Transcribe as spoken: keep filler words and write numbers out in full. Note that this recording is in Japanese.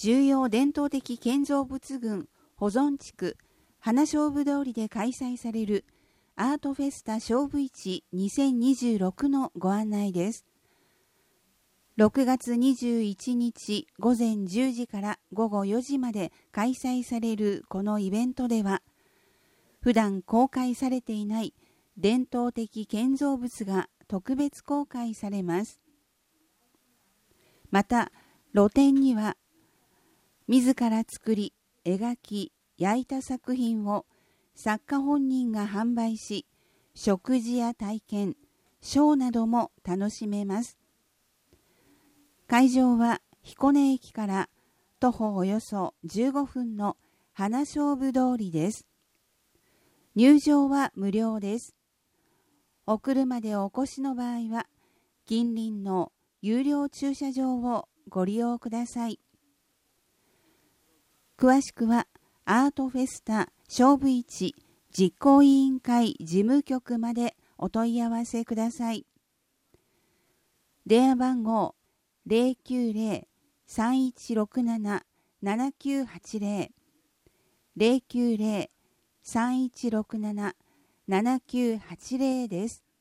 重要伝統的建造物群保存地区花菖蒲通りで開催されるアートフェスタ菖蒲市にせんにじゅうろくのご案内です。ろくがつにじゅういちにちごぜんじゅうじからごごよじまで開催されるこのイベントでは、普段公開されていない伝統的建造物が特別公開されます。また、露店には、自ら作り、描き、焼いた作品を作家本人が販売し、食事や体験、ショーなども楽しめます。会場は彦根駅から徒歩およそじゅうごふんの花菖蒲通りです。入場は無料です。お車でお越しの場合は、近隣の有料駐車場をご利用ください。詳しくは、アートフェスタ菖蒲市実行委員会事務局までお問い合わせください。電話番号 ゼロきゅうゼロ さんいちろくなな ななきゅうはちゼロ ゼロきゅうゼロ さんいちろくなな ななきゅうはちゼロです。